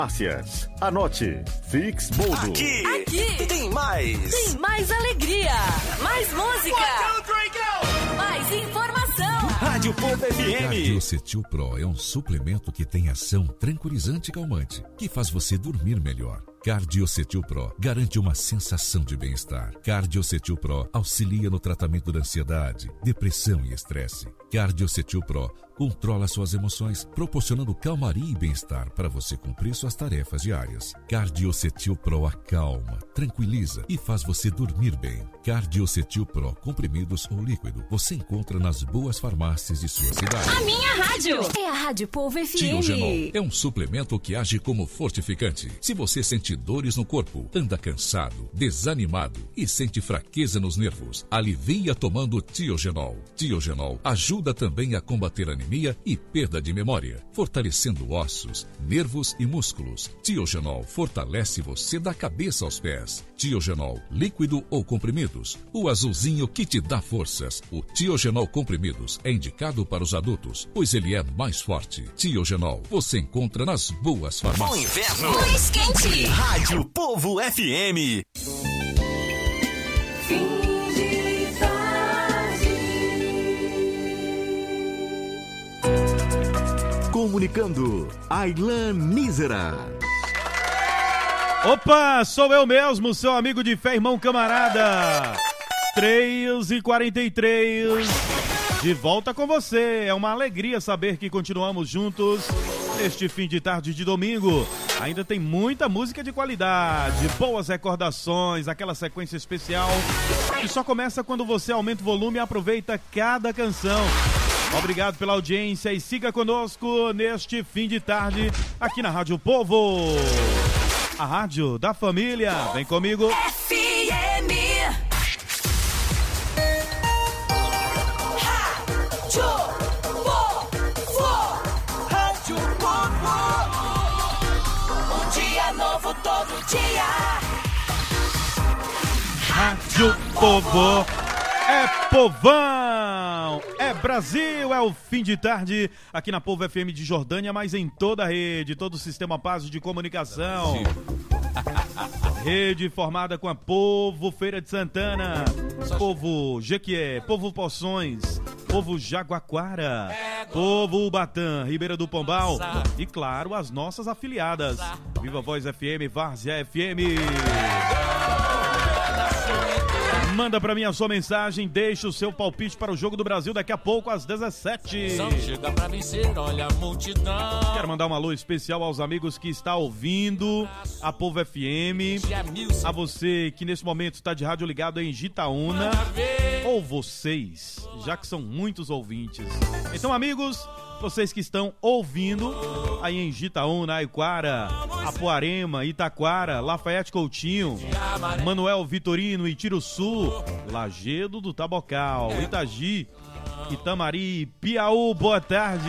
Farmácias. Anote. Fix Boldo. Aqui tem mais. Tem mais alegria. Mais música. 1, 2, 3, go! Mais informação. Rádio Povo FM. Cardiocetil Pro é um suplemento que tem ação tranquilizante e calmante, que faz você dormir melhor. Cardiocetil Pro garante uma sensação de bem-estar. Cardiocetil Pro auxilia no tratamento da ansiedade, depressão e estresse. Cardiocetil Pro controla suas emoções, proporcionando calmaria e bem-estar para você cumprir suas tarefas diárias. Cardiocetil Pro acalma, tranquiliza e faz você dormir bem. Cardiocetil Pro, comprimidos ou líquido, você encontra nas boas farmácias de sua cidade. A minha rádio é a Rádio Povo FM. Tiogenol é um suplemento que age como fortificante. Se você sente dores no corpo, anda cansado, desanimado e sente fraqueza nos nervos, alivia tomando Tiogenol. Tiogenol ajuda também a combater anemia e perda de memória, fortalecendo ossos, nervos e músculos. Tiogenol fortalece você da cabeça aos pés. Tiogenol, líquido ou comprimidos, o azulzinho que te dá forças. O Tiogenol comprimidos é indicado para os adultos, pois ele é mais forte. Tiogenol você encontra nas boas farmácias. O inverno mais quente. Rádio Povo FM. Comunicando, Aylan Mísera. Opa, sou eu mesmo, seu amigo de fé, irmão camarada. 3h43, de volta com você. É uma alegria saber que continuamos juntos neste fim de tarde de domingo. Ainda tem muita música de qualidade, boas recordações, aquela sequência especial que só começa quando você aumenta o volume e aproveita cada canção. Obrigado pela audiência e siga conosco neste fim de tarde aqui na Rádio Povo, a rádio da família. Vem comigo. FM. Rádio Povo. Um dia novo todo dia. Rádio Povo. É povão, é Brasil, é o fim de tarde aqui na Povo FM de Jordânia, mas em toda a rede, todo o sistema Paz de comunicação. Rede formada com a Povo Feira de Santana, Povo Jequié, Povo Poções, Povo Jaguaquara, Povo Ubatã, Ribeira do Pombal e, claro, as nossas afiliadas. Viva Voz FM, Várzea FM. Manda pra mim a sua mensagem, deixa o seu palpite para o Jogo do Brasil daqui a pouco às 17. Chega pra vencer, olha a multidão. Quero mandar um alô especial aos amigos que estão ouvindo a Povo FM, a você que nesse momento está de rádio ligado em Gitaúna, ou vocês, já que são muitos ouvintes. Então, amigos, vocês que estão ouvindo aí em Gitaúna, Aiquara, Apuarema, Itaquara, Lafayette Coutinho, Manuel Vitorino, Itiruçu, Lagedo do Tabocal, Itagi, Itamari, Piauí, boa tarde.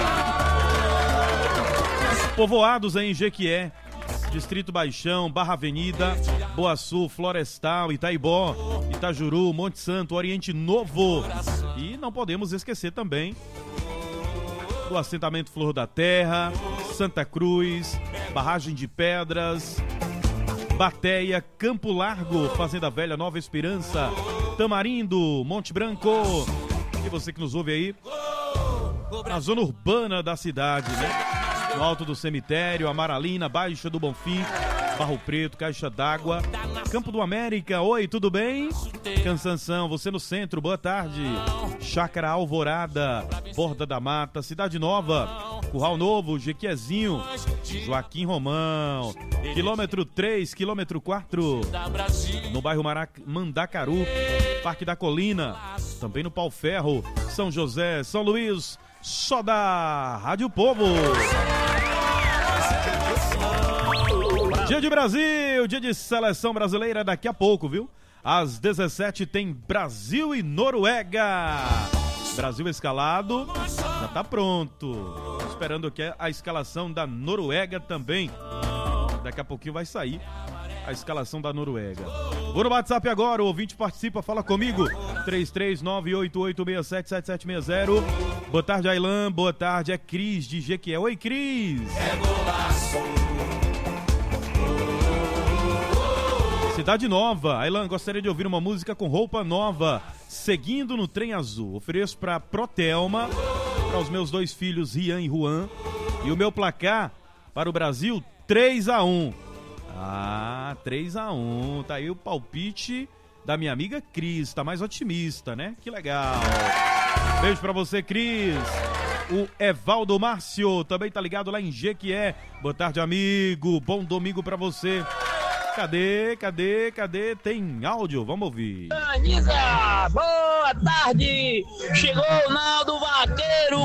Povoados em Jequié, Distrito Baixão, Barra Avenida, Boa Sul, Florestal, Itaibó, Itajuru, Monte Santo, Oriente Novo. E não podemos esquecer também do assentamento Flor da Terra, Santa Cruz, Barragem de Pedras, Bateia, Campo Largo, Fazenda Velha, Nova Esperança, Tamarindo, Monte Branco. E você que nos ouve aí na zona urbana da cidade, né? No Alto do Cemitério, Amaralina, Baixa do Bonfim, Barro Preto, Caixa d'Água, Campo do América, oi, tudo bem? Cansanção, você no centro, boa tarde. Chácara Alvorada, Borda da Mata, Cidade Nova, Curral Novo, Jequiézinho, Joaquim Romão, quilômetro 3, quilômetro 4, no bairro Mandacaru, Parque da Colina, também no Pau Ferro, São José, São Luís, só da Rádio Povo. Dia de Brasil, dia de seleção brasileira daqui a pouco, viu? Às 17 tem Brasil e Noruega. Brasil escalado, já tá pronto. Esperando aqui a escalação da Noruega também. Daqui a pouquinho vai sair a escalação da Noruega. Vou no WhatsApp agora, o ouvinte participa, fala comigo. 33988677760. Boa tarde, Aylan. Boa tarde, é Cris de Jequié. Oi, Cris. É golaço. Cidade Nova. Ailan, gostaria de ouvir uma música com roupa nova, Seguindo no Trem Azul. Ofereço pra Protelma, para os meus 2 filhos, Rian e Juan. E o meu placar para o Brasil, 3-1. 3-1. Tá aí o palpite da minha amiga Cris. Tá mais otimista, né? Que legal. Beijo pra você, Cris. O Evaldo Márcio também tá ligado lá em Jequié. Boa tarde, amigo. Bom domingo pra você. Cadê? Tem áudio? Vamos ouvir. Anisa, boa tarde. Chegou o Naldo Vaqueiro,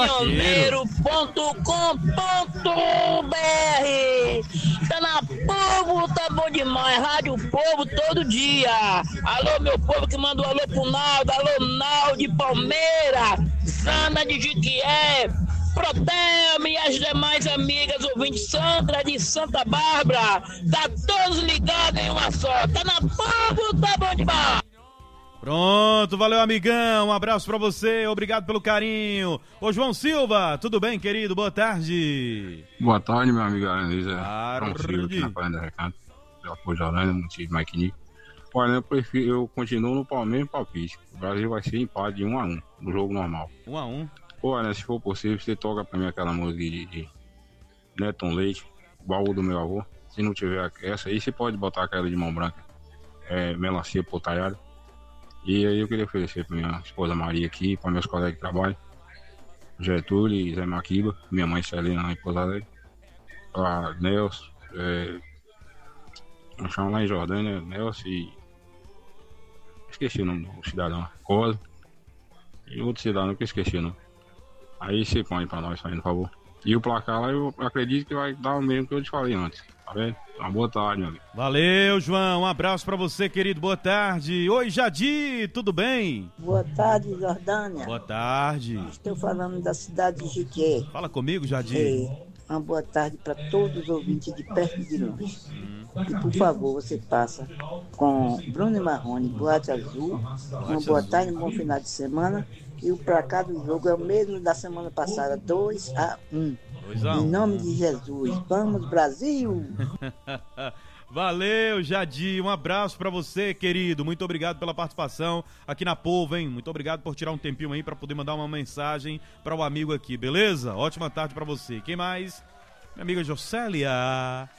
caminhoneiro.com.br. Tá na Povo, tá bom demais. Rádio Povo todo dia. Alô, meu povo que mandou alô pro Naldo. Alô, Naldo de Palmeira, Zana de Jiquié, Protelma e as demais amigas ouvintes, Sandra de Santa Bárbara. Tá todos ligados em uma só. Tá na Povo, tá bom demais. Pronto, valeu, amigão. Um abraço pra você, obrigado pelo carinho. Ô, João Silva, tudo bem, querido? Boa tarde. Boa tarde, meu amigo Aranisa. João Silva aqui na Praia da Recanto. Já foi Jornânia, não tive mais que nem. Olha, eu continuo no mesmo palpite. O Brasil vai ser empate de 1-1 no jogo normal. 1-1. Olha, se for possível, você toca pra mim aquela música de Neton Leite, Baú do Meu Avô. Se não tiver essa aí, você pode botar aquela de Mão Branca, Melancia Potaiada. E aí eu queria oferecer pra minha esposa Maria aqui, pra meus colegas de trabalho, Getúlio e Zé Maquiba, minha mãe Celina lá em Pouso Alegre, pra Nelson, nós chamamos lá em Jordânia, Nelson e... esqueci o nome do cidadão, Cosa, e outro cidadão que eu esqueci o nome. Aí você põe pra nós, por favor. E o placar lá eu acredito que vai dar o mesmo que eu te falei antes, tá vendo? Uma boa tarde, meu amigo. Valeu, João. Um abraço pra você, querido. Boa tarde. Oi, Jadi, tudo bem? Boa tarde, Jordânia. Boa tarde. Estou falando da cidade de Jiquié. Fala comigo, Jadi. Uma boa tarde para todos os ouvintes de perto e de longe. E por favor, você passa com Bruno e Marrone, Boate Azul. Uma boa tarde, um bom final de semana. E o placar do jogo é o mesmo da semana passada, 2-1. Em nome de Jesus. Vamos, Brasil! Valeu, Jadi. Um abraço pra você, querido. Muito obrigado pela participação aqui na Povo, hein? Muito obrigado por tirar um tempinho aí pra poder mandar uma mensagem para o amigo aqui, beleza? Ótima tarde pra você. Quem mais? Minha amiga Jocélia.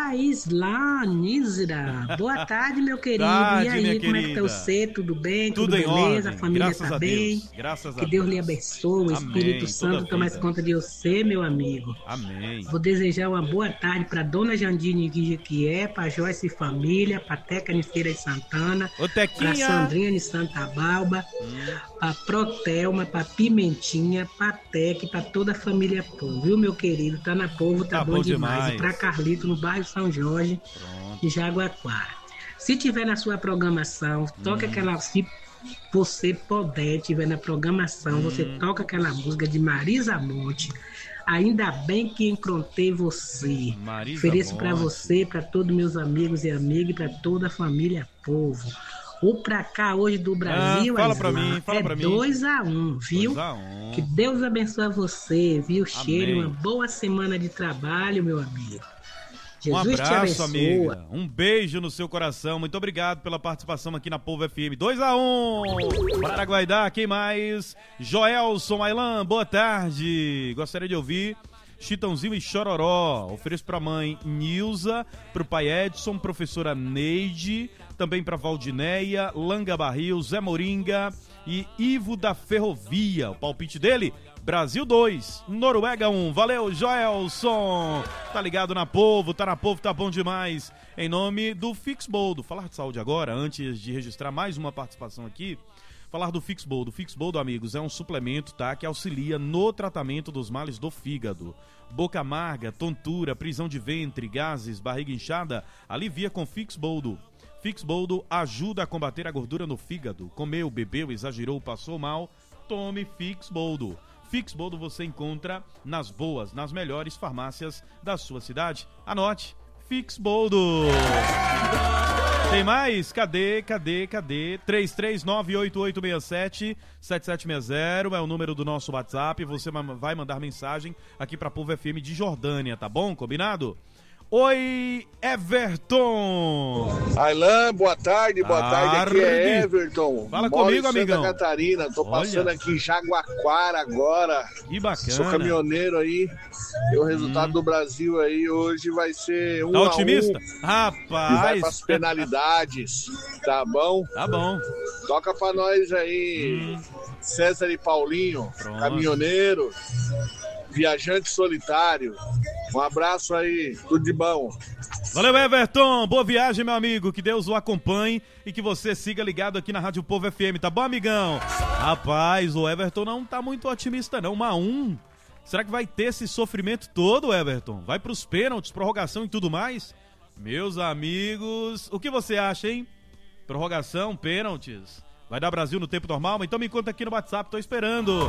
Islanísera. Boa tarde, meu querido. Tarde, e aí, como querida. é que tá você? Tudo bem? Tudo em beleza? ordem. A família Graças tá a bem? Deus. Graças que a Deus Deus. lhe abençoe. O Espírito Santo tome conta de você, meu amigo. Amém. Vou desejar uma boa tarde para Dona Jandine Guijequié, para Joyce e família, para Teca Niceira de Santana, para Sandrinha de Santa Balba, para Protelma, para Pimentinha, para Teca, para toda a família Povo, viu, meu querido? Tá na Povo, tá bom demais. E para Carlito, no bairro São Jorge, de Jaguaquara. Se tiver na sua programação, toca aquela... Se você puder, tiver na programação, você toca aquela música de Marisa Monte. Ainda bem que encontrei você. Marisa Ofereço para Monte. você, para todos meus amigos e amigas, e para toda a família Povo. O pra cá hoje do Brasil fala pra mim, é fala pra mim. 2-1, viu? 2-1. Que Deus abençoe você, viu? Cheiro, Amém. uma boa semana de trabalho, meu amigo. Jesus Um te abraço, abençoe. amiga. Um beijo no seu coração. Muito obrigado pela participação aqui na Povo FM. 2-1. Paraguaidá, quem mais? Joelson Ailan, boa tarde. Gostaria de ouvir Chitãozinho e Chororó. Ofereço pra mãe Nilza, pro pai Edson, professora Neide, também pra Valdineia, Langa Barril, Zé Moringa e Ivo da Ferrovia. O palpite dele... Brasil 2, Noruega 1. Valeu, Joelson. Tá ligado na Povo, tá na Povo, tá bom demais. Em nome do Fixboldo. Falar de saúde agora, antes de registrar mais uma participação aqui. Falar do Fixboldo. O Fixboldo, amigos, é um suplemento, tá? Que auxilia no tratamento dos males do fígado. Boca amarga, tontura, prisão de ventre, gases, barriga inchada. Alivia com Fixboldo. Fixboldo ajuda a combater a gordura no fígado. Comeu, bebeu, exagerou, passou mal. Tome Fixboldo. Fixboldo você encontra nas boas, nas melhores farmácias da sua cidade. Anote, Fixboldo. Tem mais? Cadê? 3398867-7760 é o número do nosso WhatsApp. Você vai mandar mensagem aqui pra Povo FM de Jordânia, tá bom? Combinado? Oi, Everton. Ailan, boa tarde. Aqui é Everton. Fala comigo, amigão. Santa Catarina, tô passando aqui em Jaguaquara agora. Que bacana. Sou caminhoneiro aí. E o resultado do Brasil aí hoje vai ser 1-1. Tá otimista? Rapaz. E vai pras penalidades. Tá bom? Tá bom. Toca pra nós aí, César e Paulinho, caminhoneiro. Viajante solitário. Um abraço aí, tudo de bom. Valeu, Everton. Boa viagem, meu amigo. Que Deus o acompanhe e que você siga ligado aqui na Rádio Povo FM. Tá bom, amigão? Rapaz, o Everton não tá muito otimista, não. 1-1. Será que vai ter esse sofrimento todo, Everton? Vai pros pênaltis, prorrogação e tudo mais? Meus amigos, o que você acha, hein? Prorrogação, pênaltis. Vai dar Brasil no tempo normal? Então me conta aqui no WhatsApp, tô esperando.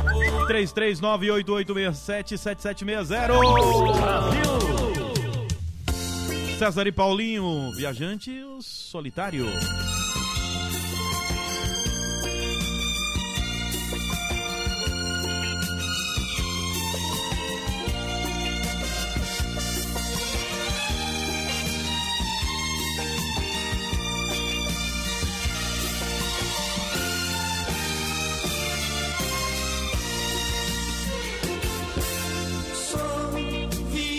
3398877760. Brasil! César e Paulinho, viajante solitário.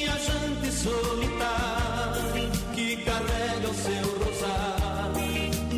Solitário que carrega o seu rosário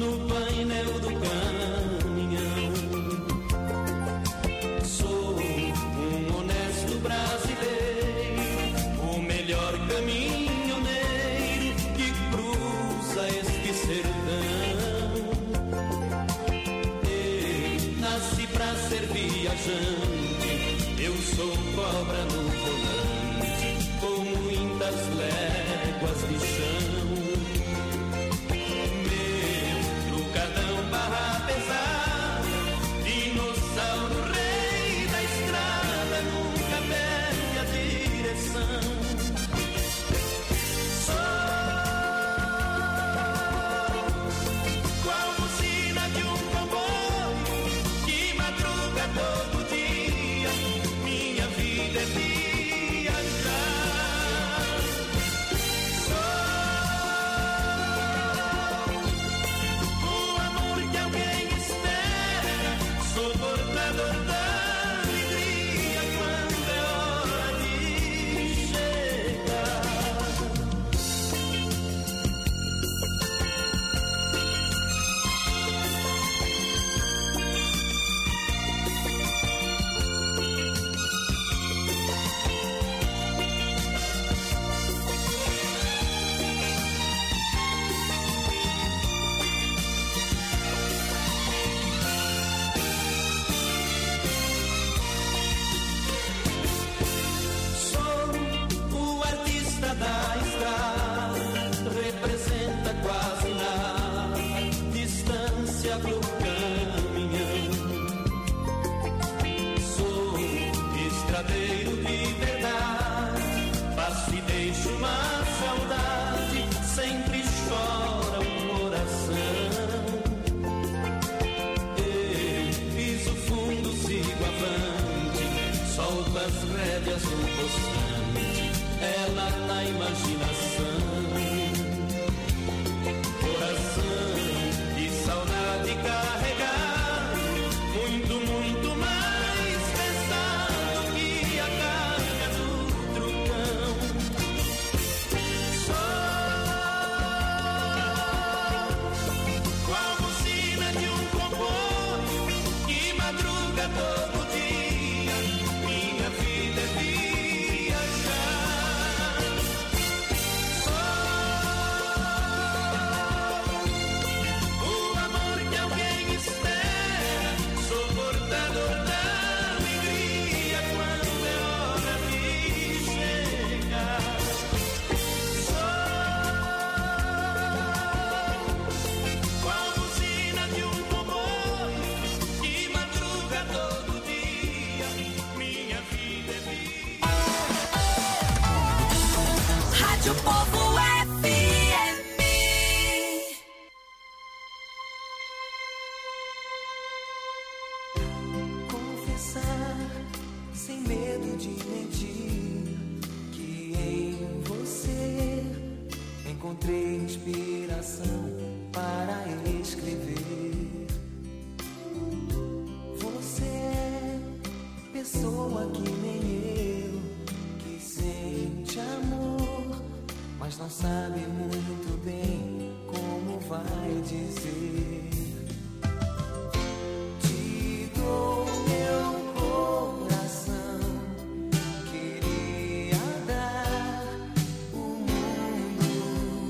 mas não sabe muito bem como vai dizer. Te dou meu coração, queria dar o mundo,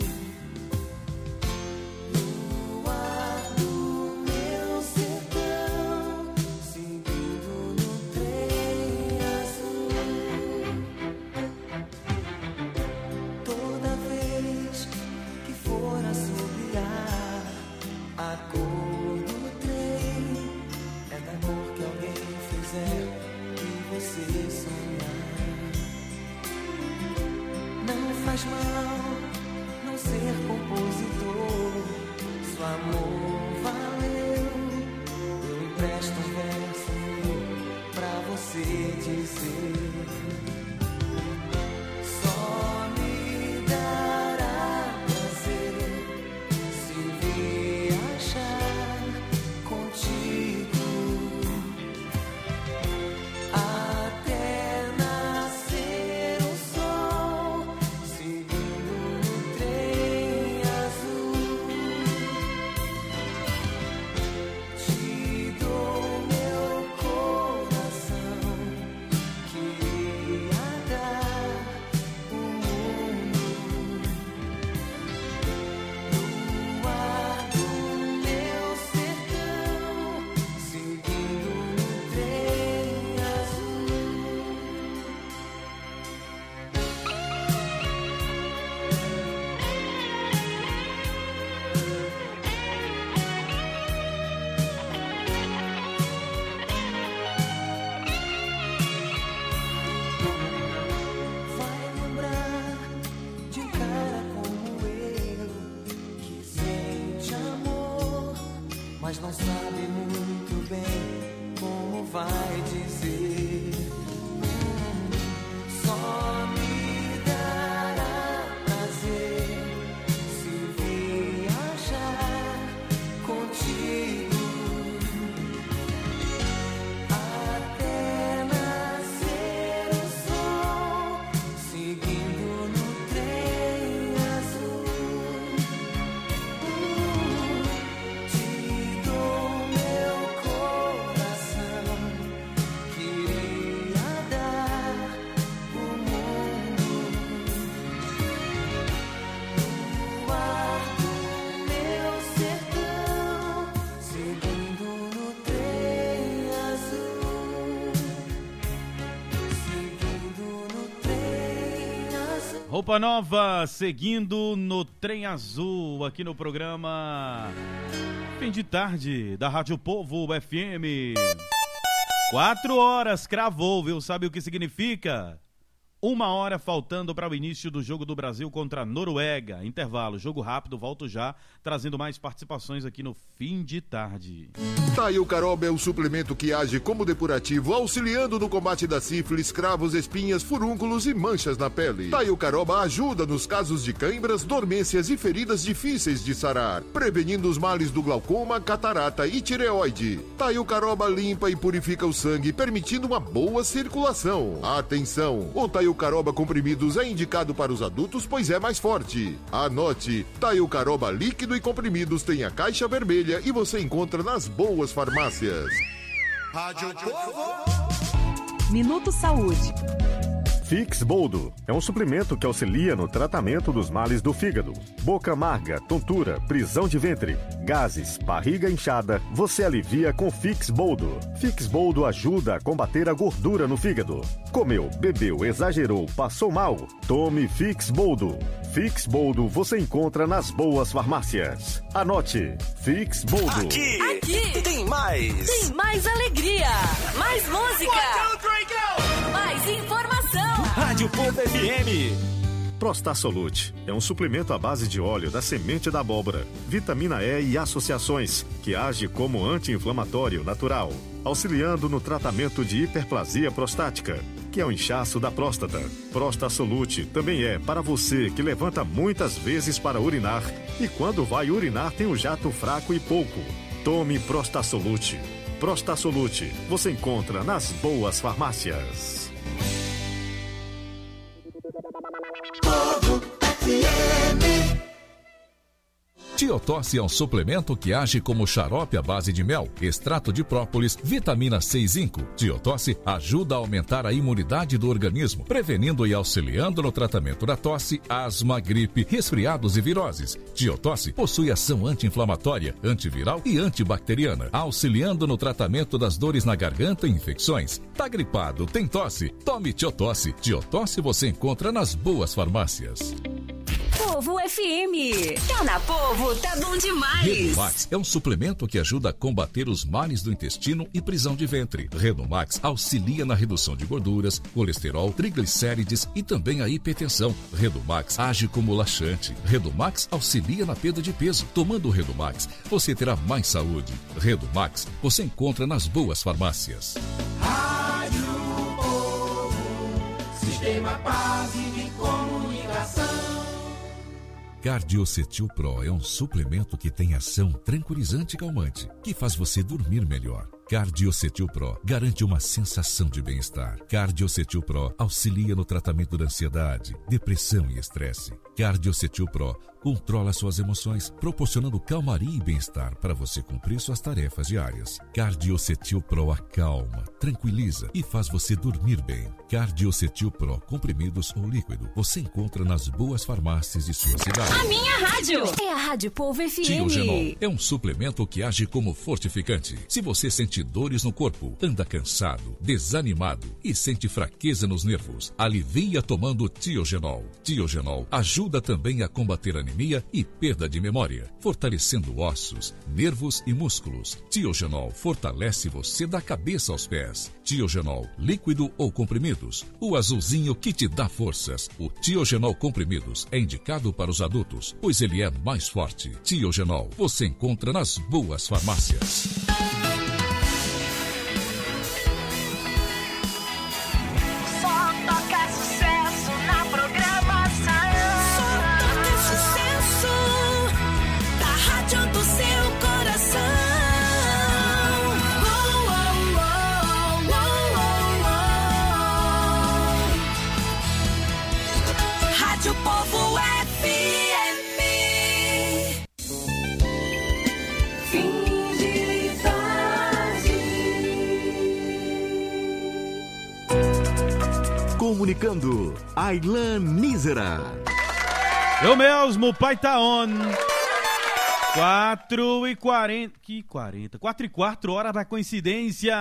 luar do meu sertão, seguindo no trem azul. Toda vez que for assobiar, a cor do trem é da cor que alguém fizer e você sonhar. Não faz mal não ser compositor, se o amor valeu, eu empresto um verso meu pra você dizer. Só me dará prazer se viajar contigo até nascer o sol, seguindo no trem azul. Te dou meu coração, queria dar o mundo, luar do meu sertão, seguindo no trem azul. Vai lembrar de um cara como eu, que sente amor, mas não sabe muito bem como vai dizer. Só me dará prazer se viajar contigo até nascer o sol, seguindo no trem azul. Te dou meu coração, queria dar o mundo, luar do meu sertão, seguindo no trem azul, seguindo no trem azul. Roupa Nova, seguindo no Trem Azul, aqui no programa Fim de Tarde, da Rádio Povo FM. 4 horas, cravou, viu? Sabe o que significa? 1 hora faltando para o início do jogo do Brasil contra a Noruega. Intervalo, jogo rápido, volto já, trazendo mais participações aqui no Fim de Tarde. Taiucaroba é o suplemento que age como depurativo, auxiliando no combate da sífilis, cravos, espinhas, furúnculos e manchas na pele. Taiucaroba ajuda nos casos de cãibras, dormências e feridas difíceis de sarar, prevenindo os males do glaucoma, catarata e tireoide. Taiucaroba limpa e purifica o sangue, permitindo uma boa circulação. Atenção! O Taiucaroba comprimidos é indicado para os adultos, pois é mais forte. Anote, Taiucaroba líquido e comprimidos tem a caixa vermelha e você encontra nas boas farmácias. Rádio Povo. Minuto Saúde. Fix Boldo é um suplemento que auxilia no tratamento dos males do fígado. Boca amarga, tontura, prisão de ventre, gases, barriga inchada, você alivia com Fix Boldo. Fix Boldo ajuda a combater a gordura no fígado. Comeu, bebeu, exagerou, passou mal? Tome Fix Boldo. Fix Boldo você encontra nas boas farmácias. Anote, Fix Boldo. Aqui tem mais. Tem mais alegria, mais música, 1, 2, 3, go! Mais informação. Rádio Povo FM. Prostasolute é um suplemento à base de óleo da semente da abóbora, vitamina E e associações, que age como anti-inflamatório natural, auxiliando no tratamento de hiperplasia prostática, que é o inchaço da próstata. Prostasolute também é para você que levanta muitas vezes para urinar e quando vai urinar tem um jato fraco e pouco. Tome Prostasolute. Prostasolute você encontra nas boas farmácias. Povo FM. Tiotosse é um suplemento que age como xarope à base de mel, extrato de própolis, vitamina C e zinco. Tiotosse ajuda a aumentar a imunidade do organismo, prevenindo e auxiliando no tratamento da tosse, asma, gripe, resfriados e viroses. Tiotosse possui ação anti-inflamatória, antiviral e antibacteriana, auxiliando no tratamento das dores na garganta e infecções. Tá gripado, tem tosse? Tome Tiotosse. Tiotosse você encontra nas boas farmácias. Povo FM. Tá na Povo, tá bom demais. Redomax é um suplemento que ajuda a combater os males do intestino e prisão de ventre. Redomax auxilia na redução de gorduras, colesterol, triglicérides e também a hipertensão. Redomax age como laxante. Redomax auxilia na perda de peso. Tomando Redomax, você terá mais saúde. Redomax você encontra nas boas farmácias. Rádio Povo, Sistema Base de Comunicação. Cardiocetil Pro é um suplemento que tem ação tranquilizante e calmante, que faz você dormir melhor. Cardiocetil Pro garante uma sensação de bem-estar. Cardiocetil Pro auxilia no tratamento da ansiedade, depressão e estresse. Cardiocetil Pro controla suas emoções, proporcionando calmaria e bem-estar para você cumprir suas tarefas diárias. Cardiocetil Pro acalma, tranquiliza e faz você dormir bem. Cardiocetil Pro, comprimidos ou líquido, você encontra nas boas farmácias de sua cidade. A minha rádio é a Rádio Povo FM. Tiogenol é um suplemento que age como fortificante. Se você sente dores no corpo, anda cansado, desanimado e sente fraqueza nos nervos, alivia tomando Tiogenol. Tiogenol ajuda também a combater anemia e perda de memória, fortalecendo ossos, nervos e músculos. Tiogenol fortalece você da cabeça aos pés. Tiogenol, líquido ou comprimidos, o azulzinho que te dá forças. O Tiogenol comprimidos é indicado para os adultos, pois ele é mais forte. Tiogenol você encontra nas boas farmácias. Povo FM. Fim de tarde. Comunicando, Aylan Mísera. Eu mesmo, pai tá on. 4h40. Que 40? 4h04, hora da coincidência.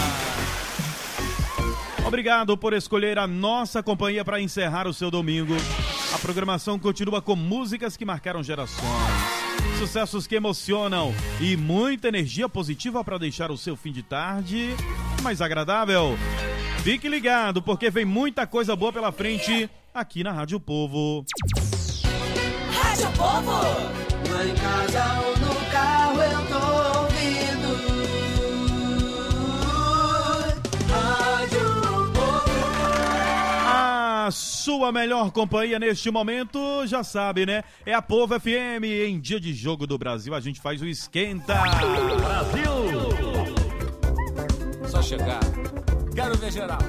Obrigado por escolher a nossa companhia para encerrar o seu domingo. A programação continua com músicas que marcaram gerações, sucessos que emocionam e muita energia positiva para deixar o seu fim de tarde mais agradável. Fique ligado, porque vem muita coisa boa pela frente aqui na Rádio Povo. Rádio Povo! Lá em casa ou no carro eu tô ouvindo. Rádio A sua melhor companhia neste momento, já sabe, né? É a Povo FM. Em dia de jogo do Brasil, a gente faz o esquenta. Brasil! Só chegar. Quero ver geral.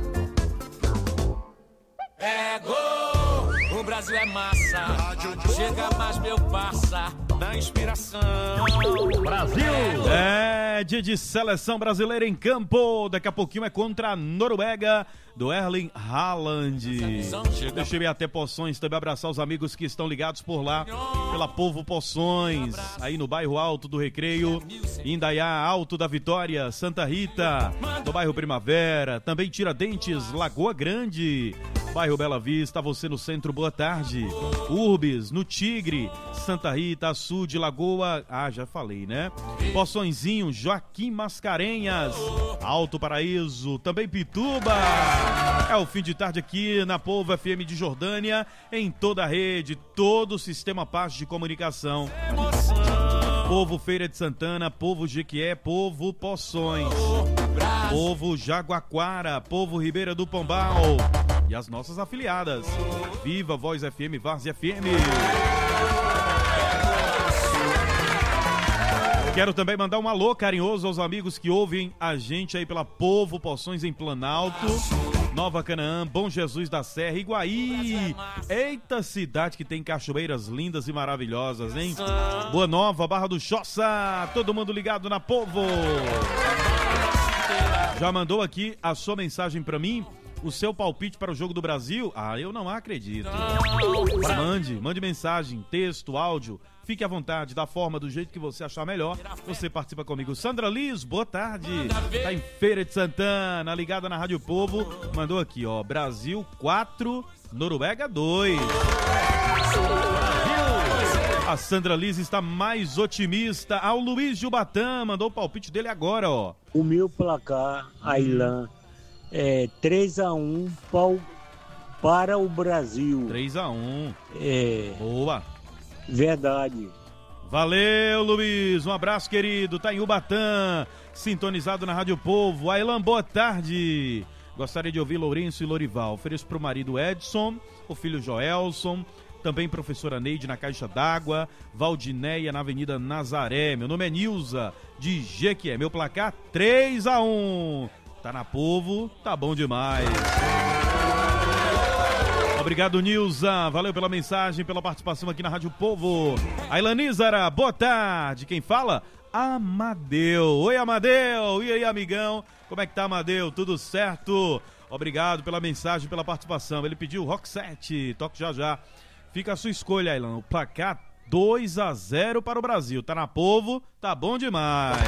É gol! O Brasil é massa. Chega mais, meu passa. Da inspiração. Brasil! É dia de seleção brasileira em campo. Daqui a pouquinho é contra a Noruega, do Erling Haaland. Deixa eu ir até Poções, também abraçar os amigos que estão ligados por lá, pela Povo Poções, aí no bairro Alto do Recreio, Indaiá, Alto da Vitória, Santa Rita, no bairro Primavera, também Tiradentes, Lagoa Grande, bairro Bela Vista, você no centro, boa tarde. Urbes, no Tigre, Santa Rita, Sul de Lagoa, já falei, né? Poçõezinho, Joaquim Mascarenhas, Alto Paraíso, também Pituba. É o fim de tarde aqui na Povo FM de Jordânia, em toda a rede, todo o sistema Paz de comunicação. Povo Feira de Santana, Povo Jequié, Povo Poções, Povo Jaguaquara, Povo Ribeira do Pombal e as nossas afiliadas. Viva Voz FM, Várzea FM. Quero também mandar um alô carinhoso aos amigos que ouvem a gente aí pela Povo Poções em Planalto. Nova Canaã, Bom Jesus da Serra, Iguaí. Eita, cidade que tem cachoeiras lindas e maravilhosas, hein? Boa Nova, Barra do Choça, todo mundo ligado na Povo. Já mandou aqui a sua mensagem pra mim? O seu palpite para o jogo do Brasil? Ah, eu não acredito. Mande mensagem, texto, áudio. Fique à vontade, da forma, do jeito que você achar melhor. Você participa comigo. Sandra Liz, boa tarde. Tá em Feira de Santana, ligada na Rádio Povo. Mandou aqui, ó. Brasil 4, Noruega 2. A Sandra Liz está mais otimista. Ao Luiz Jubatã, mandou o palpite dele agora, ó. O meu placar, Ailan, é 3-1 para o Brasil. 3-1. É. Boa. Verdade. Valeu, Luiz. Um abraço, querido. Tá em Ubatã, sintonizado na Rádio Povo. Ailan, boa tarde. Gostaria de ouvir Lourenço e Lorival. Ofereço pro marido Edson, o filho Joelson, também professora Neide na Caixa d'Água, Valdineia na Avenida Nazaré. Meu nome é Nilza, de Jequié. Meu placar 3-1. Tá na Povo, tá bom demais. Obrigado, Nilza. Valeu pela mensagem, pela participação aqui na Rádio Povo. Ailanizara, boa tarde. Quem fala? Amadeu. Oi, Amadeu. E aí, amigão? Como é que tá, Amadeu? Tudo certo? Obrigado pela mensagem, pela participação. Ele pediu Rock 7. Toque já já. Fica a sua escolha, Ailan. O placar 2-0 para o Brasil. Tá na Povo, tá bom demais.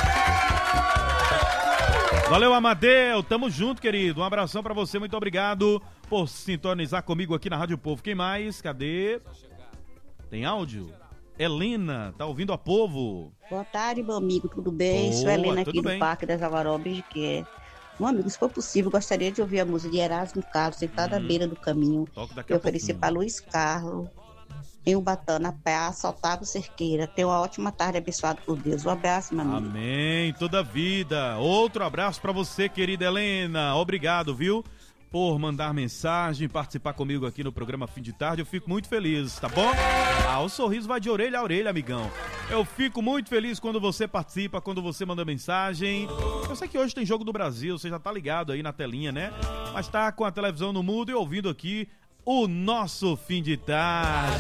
Valeu, Amadeu, tamo junto, querido. Um abração pra você, muito obrigado por sintonizar comigo aqui na Rádio Povo. Quem mais? Cadê? Tem áudio? Helena, tá ouvindo a Povo? Boa tarde, meu amigo, tudo bem? Sou Helena aqui do Parque das Avarobes, que é... Meu amigo, se for possível, gostaria de ouvir a música de Erasmo Carlos, sentado à beira do caminho. Eu ofereci para Luiz Carlos, em Ubatã, na Praça Otávio Cerqueira. Tenha uma ótima tarde, abençoado por Deus. Um abraço, meu amigo. Amém, toda vida. Outro abraço pra você, querida Helena. Obrigado, viu, por mandar mensagem, participar comigo aqui no programa Fim de Tarde. Eu fico muito feliz, tá bom? Ah, o sorriso vai de orelha a orelha, amigão. Eu fico muito feliz quando você participa, quando você manda mensagem. Eu sei que hoje tem Jogo do Brasil, você já tá ligado aí na telinha, né? Mas tá com a televisão no mudo e ouvindo aqui o nosso Fim de Tarde.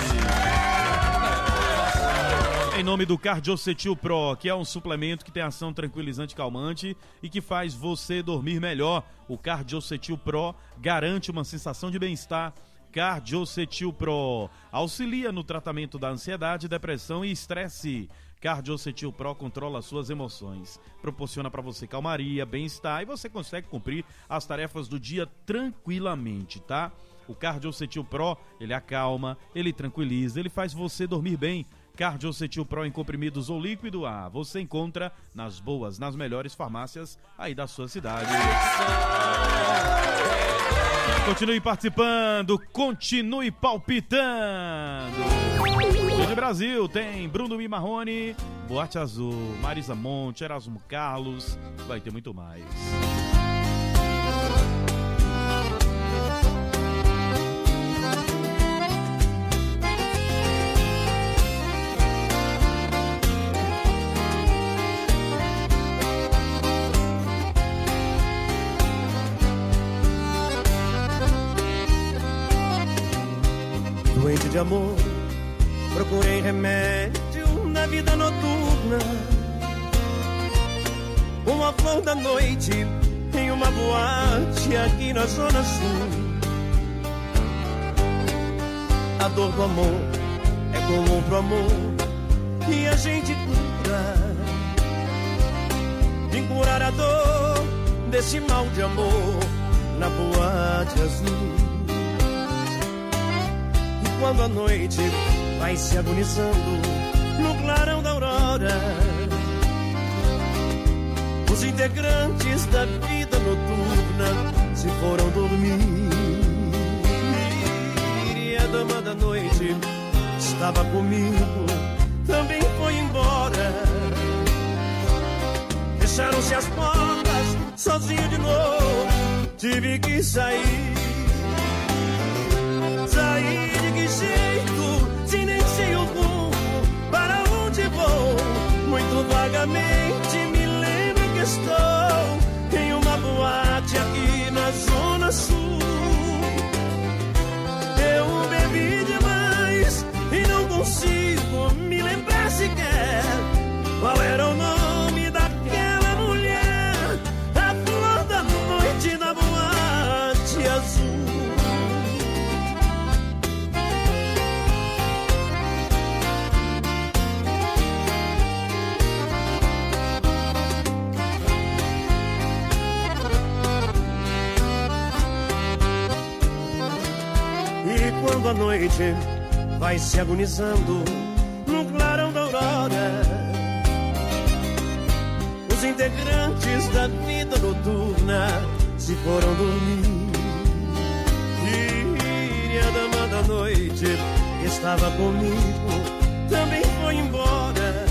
Em nome do Cardiocetil Pro, que é um suplemento que tem ação tranquilizante e calmante e que faz você dormir melhor. O Cardiocetil Pro garante uma sensação de bem-estar. Cardiocetil Pro auxilia no tratamento da ansiedade, depressão e estresse. Cardiocetil Pro controla suas emoções, proporciona para você calmaria, bem-estar e você consegue cumprir as tarefas do dia tranquilamente, tá? O Cardiocetil Pro, ele acalma, ele tranquiliza, ele faz você dormir bem. Cardiocetil Pro em comprimidos ou líquido, você encontra nas boas, nas melhores farmácias aí da sua cidade. Continue participando, continue palpitando. No Brasil tem Bruno e Marrone, Boate Azul, Marisa Monte, Erasmo Carlos, vai ter muito mais. Doente de amor, procurei remédio na vida noturna. Uma flor da noite em uma boate aqui na Zona Sul. A dor do amor é com outro amor e a gente cura. Vim curar a dor desse mal de amor na boate azul. Quando a noite vai se agonizando no clarão da aurora, os integrantes da vida noturna se foram dormir. E a dama da noite estava comigo, também foi embora. Fecharam-se as portas, sozinho de novo, tive que sair. Sair de que jeito, se nem sei o rumo, para onde vou? Muito vagamente me lembro que estou em uma boate aqui na Zona Zona Sul. Eu bebi demais e não consigo me lembrar sequer qual era o nome daquela mulher, a flor da noite da boate azul. Quando a noite vai se agonizando no clarão da aurora, os integrantes da vida noturna se foram dormir. E a dama da noite que estava comigo também foi embora.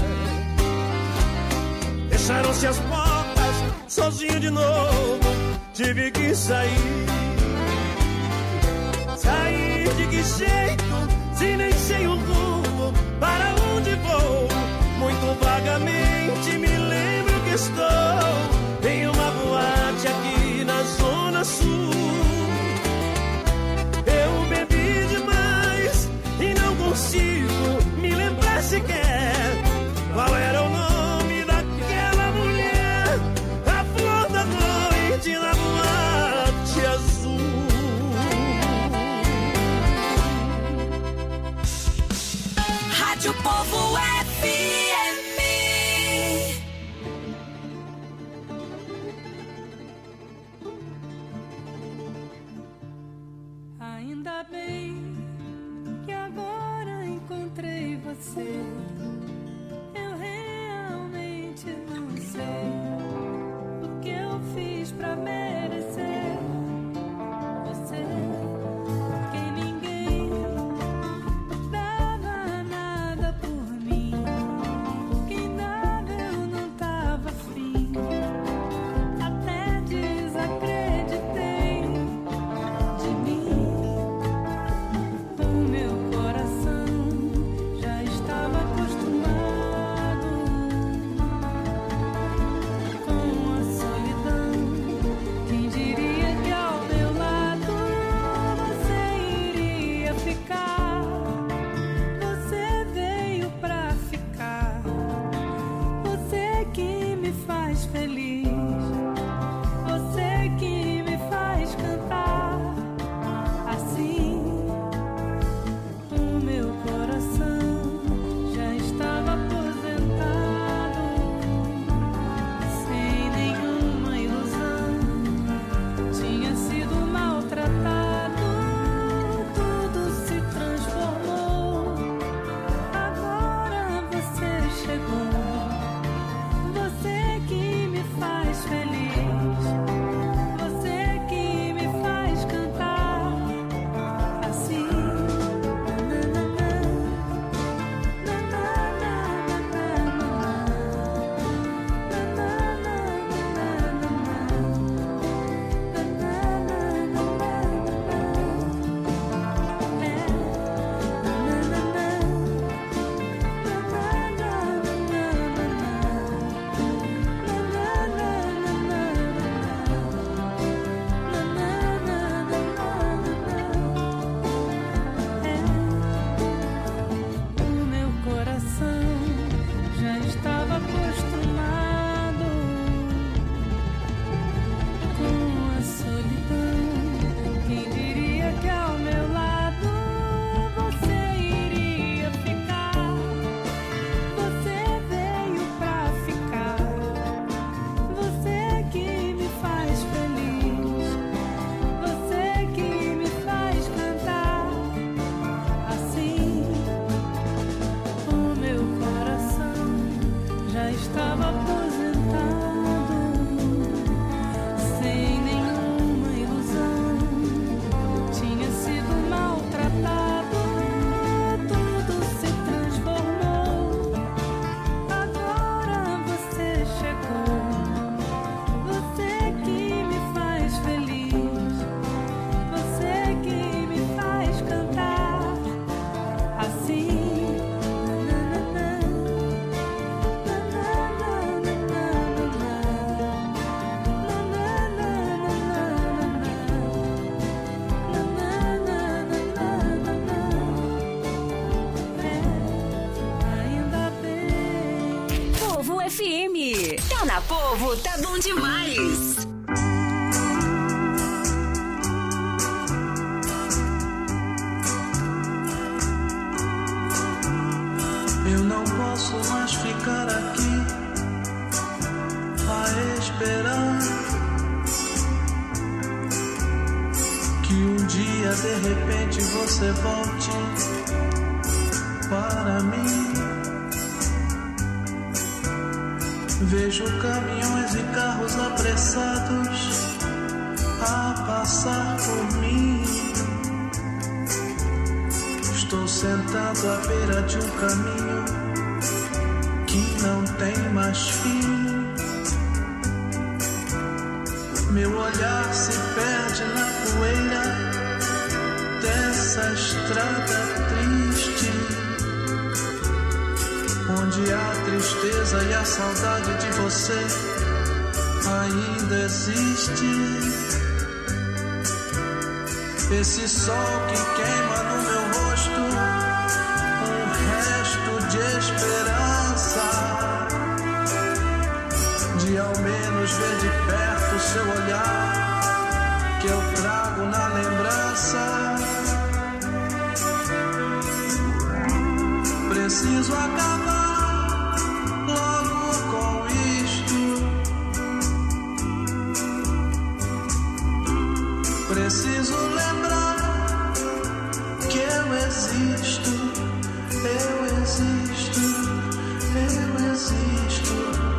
Fecharam-se as portas, sozinho de novo tive que sair. Sair de que jeito, se nem sei o rumo, para onde vou? Muito vagamente me lembro que estou em uma boate aqui na Zona Sul. Eu bebi demais e não consigo me lembrar sequer qual era o nome daquela mulher, a flor da noite na boate azul. Rádio Povo FM. Ainda bem que agora encontrei você. Eu realmente não sei o que eu fiz pra merecer você. Acostumado FM. Tá na Povo, tá bom demais. Eu não posso mais ficar aqui a esperar que um dia de repente você volte para mim. Vejo caminhões e carros apressados a passar por mim. Estou sentado à beira de um caminho que não tem mais fim. Meu olhar se perde na poeira dessa estrada triste, onde a tristeza e a saudade de você ainda existe. Esse sol que queima no meu rosto, um resto de esperança, de ao menos ver de perto seu olhar, que eu trago na lembrança. Preciso acabar logo com isto. Preciso lembrar que eu existo, eu existo, eu existo.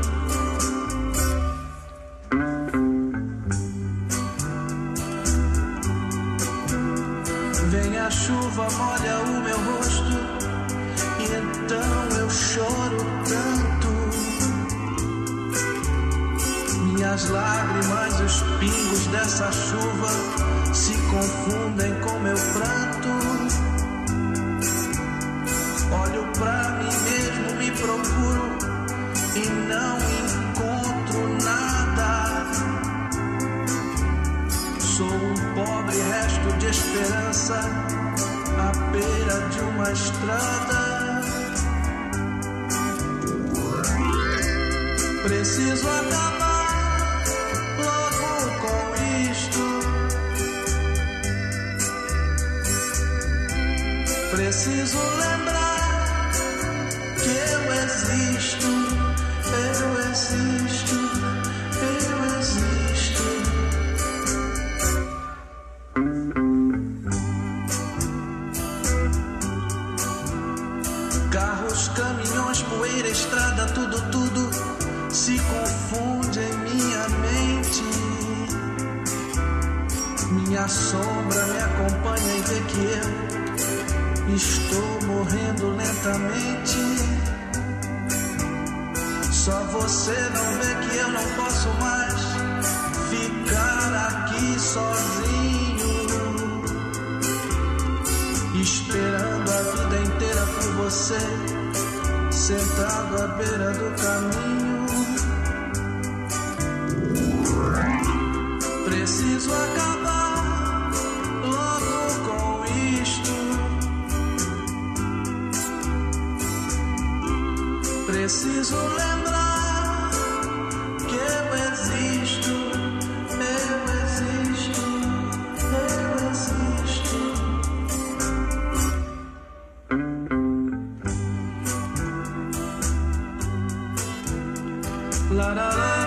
Vem a chuva, molha o meu rosto, e então eu choro tanto. Minhas lágrimas e os pingos dessa chuva se confundem com meu pranto. Olho pra mim mesmo, me procuro e não encontro nada. Sou um pobre resto de esperança à beira de uma estrada. Preciso acabar logo com isto. Preciso lembrar que eu existo, eu existo, eu existo. Carros, caminhões, poeira, estrada, tudo se confunde em minha mente. Minha sombra me acompanha e vê que eu estou morrendo lentamente. Só você não vê que eu não posso mais ficar aqui sozinho, esperando a vida inteira por você, sentado à beira do caminho. Preciso acabar logo com isto. Preciso lembrar que eu existo, eu existo, eu existo. La la la.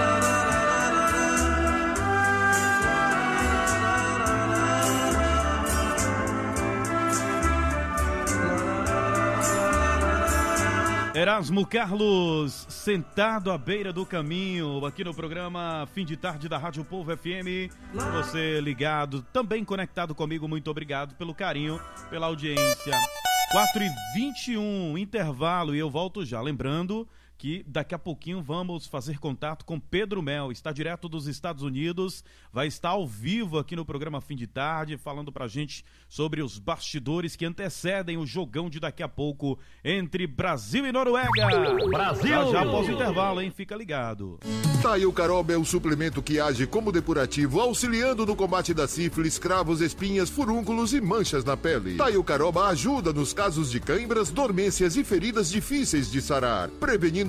Erasmo Carlos, sentado à beira do caminho, aqui no programa Fim de Tarde da Rádio Povo FM. Você ligado, também conectado comigo, muito obrigado pelo carinho, pela audiência. 4h21, intervalo, e eu volto já. Lembrando que daqui a pouquinho vamos fazer contato com Pedro Mel, está direto dos Estados Unidos, vai estar ao vivo aqui no programa Fim de Tarde, falando pra gente sobre os bastidores que antecedem o jogão de daqui a pouco entre Brasil e Noruega. Brasil! Já após o intervalo, hein? Fica ligado. Taio Caroba é o suplemento que age como depurativo, auxiliando no combate da sífilis, cravos, espinhas, furúnculos e manchas na pele. Taio Caroba ajuda nos casos de cãibras, dormências e feridas difíceis de sarar, prevenindo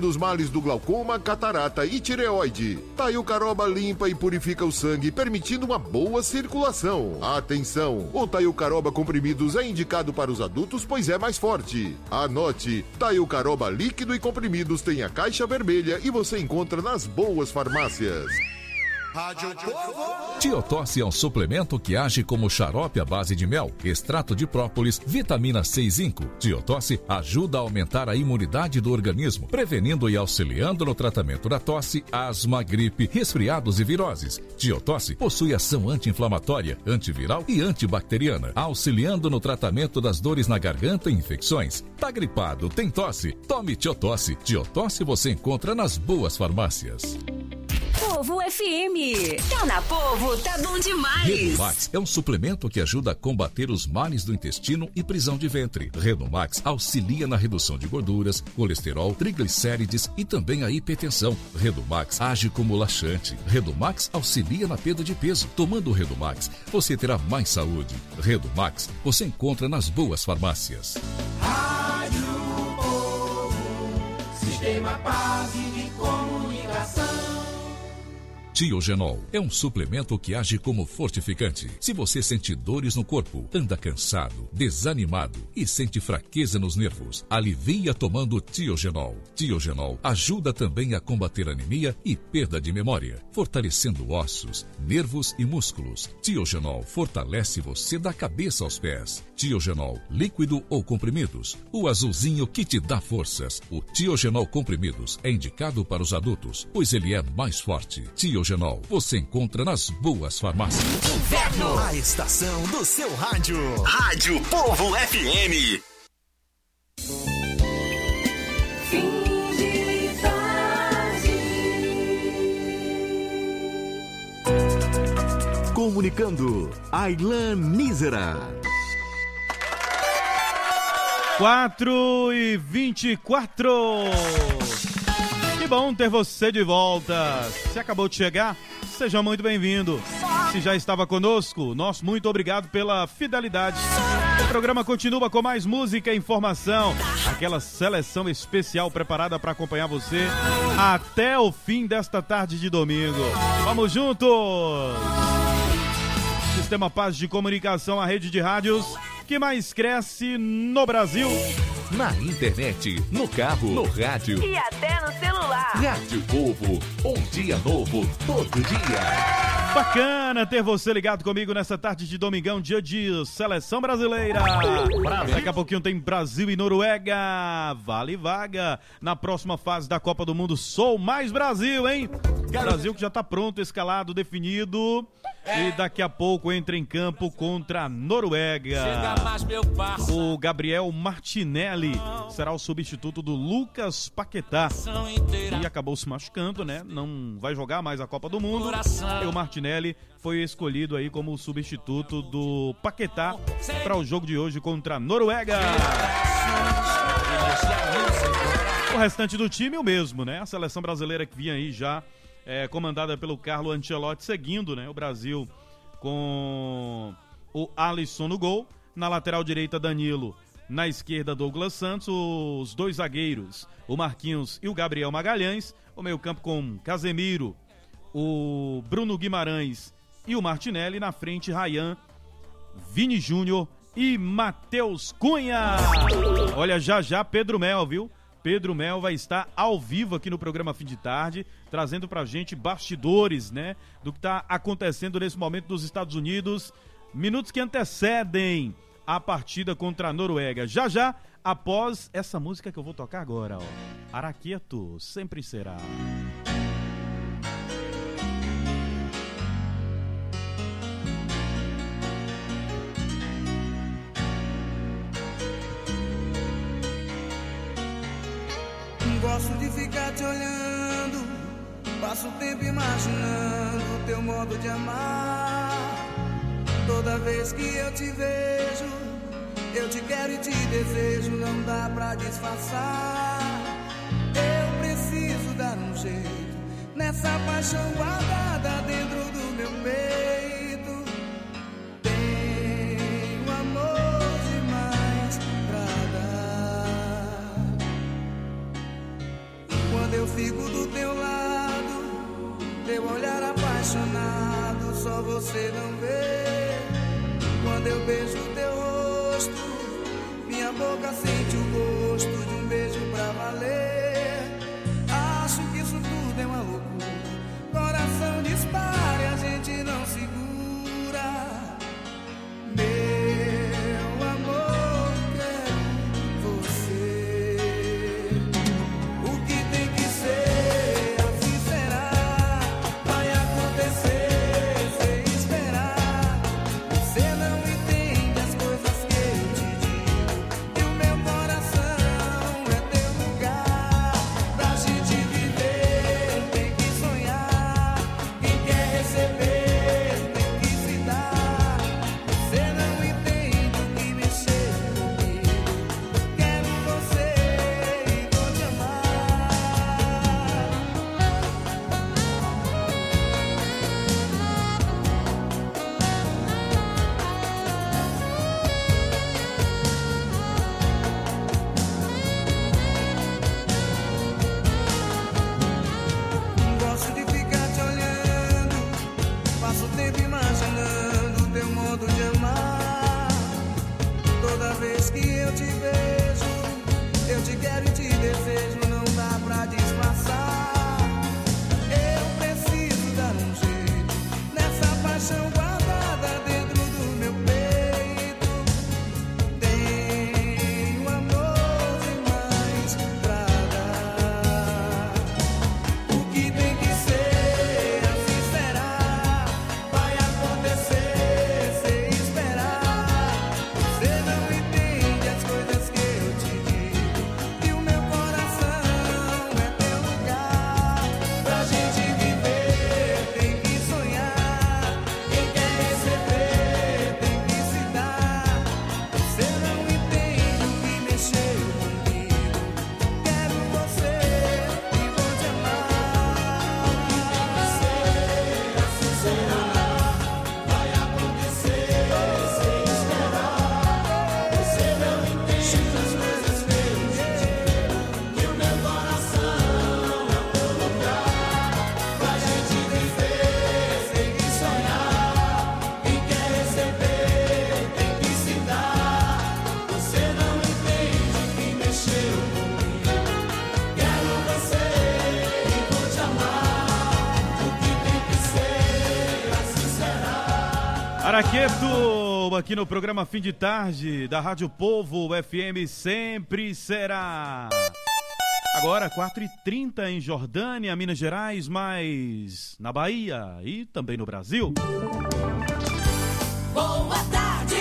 prevenindo os males do glaucoma, catarata e tireoide. Taiucaroba limpa e purifica o sangue, permitindo uma boa circulação. Atenção, o Taiucaroba comprimidos é indicado para os adultos, pois é mais forte. Anote, Taiucaroba líquido e comprimidos tem a caixa vermelha e você encontra nas boas farmácias. Rádio Povo. Tiotosse é um suplemento que age como xarope à base de mel, extrato de própolis, vitamina C e zinco. Tiotosse ajuda a aumentar a imunidade do organismo, prevenindo e auxiliando no tratamento da tosse, asma, gripe, resfriados e viroses. Tiotosse possui ação anti-inflamatória, antiviral e antibacteriana, auxiliando no tratamento das dores na garganta e infecções. Tá gripado, tem tosse? Tome Tiotosse. Tiotosse você encontra nas boas farmácias. Povo FM. Tá na Povo, tá bom demais. Redomax é um suplemento que ajuda a combater os males do intestino e prisão de ventre. Redomax auxilia na redução de gorduras, colesterol, triglicérides e também a hipertensão. Redomax age como laxante. Redomax auxilia na perda de peso. Tomando o Redomax, você terá mais saúde. Redomax você encontra nas boas farmácias. Rádio Povo, Sistema Paz de Comunicação. Tiogenol é um suplemento que age como fortificante. Se você sente dores no corpo, anda cansado, desanimado e sente fraqueza nos nervos, alivia tomando Tiogenol. Tiogenol ajuda também a combater anemia e perda de memória, fortalecendo ossos, nervos e músculos. Tiogenol fortalece você da cabeça aos pés. Tiogenol, líquido ou comprimidos, o azulzinho que te dá forças. O Tiogenol comprimidos é indicado para os adultos, pois ele é mais forte. Tiogenol você encontra nas boas farmácias. Inverno, a estação do seu rádio. Rádio Povo FM. Fim de tarde. Comunicando, Aylan Nízera. 4h24. Que bom ter você de volta. Se acabou de chegar, seja muito bem-vindo. Se já estava conosco, nosso muito obrigado pela fidelidade. O programa continua com mais música e informação. Aquela seleção especial preparada para acompanhar você até o fim desta tarde de domingo. Vamos juntos! Sistema Paz de Comunicação, a rede de rádios que mais cresce no Brasil. Na internet, no carro, no rádio e até no celular. Rádio Povo, um dia novo, todo dia. Bacana ter você ligado comigo nessa tarde de domingão, dia de seleção brasileira. Daqui a pouquinho tem Brasil e Noruega. Vale vaga na próxima fase da Copa do Mundo. Sou mais Brasil, hein? Brasil que já tá pronto, escalado, definido. E daqui a pouco entra em campo contra a Noruega. O Gabriel Martinelli será o substituto do Lucas Paquetá. E acabou se machucando, né? Não vai jogar mais a Copa do Mundo. E o Martinelli foi escolhido aí como substituto do Paquetá para o jogo de hoje contra a Noruega. O restante do time é o mesmo, né? A seleção brasileira que vinha aí já comandada pelo Carlo Ancelotti, seguindo, né, o Brasil com o Alisson no gol, na lateral direita Danilo, na esquerda Douglas Santos, os dois zagueiros, o Marquinhos e o Gabriel Magalhães, o meio-campo com Casemiro, o Bruno Guimarães e o Martinelli, na frente Ryan, Vini Júnior e Matheus Cunha. Olha, já Pedro Mel, viu? Pedro Mel vai estar ao vivo aqui no programa Fim de Tarde, trazendo pra gente bastidores, né, do que tá acontecendo nesse momento nos Estados Unidos, minutos que antecedem a partida contra a Noruega. Já, após essa música que eu vou tocar agora, ó. Araqueto, sempre será. Gosto de ficar te olhando, passo o tempo imaginando o teu modo de amar. Toda vez que eu te vejo, eu te quero e te desejo, não dá pra disfarçar. Eu preciso dar um jeito nessa paixão guardada dentro do meu peito. Tenho amor demais pra dar. fico do teu lado, teu olhar apaixonado, só você não vê. Quando eu beijo teu rosto, minha boca sente o gosto de um beijo pra valer. Acho que isso tudo é uma loucura, coração dispara e a gente não segura. Meu amor, quero você. O que tem que ser, assim será. Vai acontecer sem esperar. Você não entende as coisas que eu te digo, e o meu coração é teu lugar. Pra gente viver tem que sonhar. Quem quer receber tem que se dar. Você não entende o que mexer comigo. Quero você e vou te amar. Gosto de ficar te olhando, passo o tempo imaginando teu modo de amar. Toda vez que eu te vejo, eu te quero e te desejo, não dá pra disfarçar. Eu preciso dar um jeito nessa paixão guardada dentro do meu peito. Tenho amor demais pra dar. O que tem que ser, assim será. Vai acontecer sem esperar. Você não entende as coisas que eu te digo, e o meu coração é teu lugar. Pra gente viver tem que sonhar. Quem quer receber tem que se dar. Você não entende o que mexeu comigo. Quero você e vou te amar. O que tem que ser, assim será. Vai acontecer sem esperar. Você não entende as coisas que eu te digo, e o meu coração é teu lugar. Pra gente viver tem que sonhar. Quem quer receber tem que se dar. Você não entende o que mexeu comigo. Quero você e vou te amar. O que tem que ser, assim será. Araqueto, aqui no programa Fim de Tarde da Rádio Povo FM, sempre será. Agora 4h30 em Jordânia, Minas Gerais, mas na Bahia e também no Brasil. Boa tarde.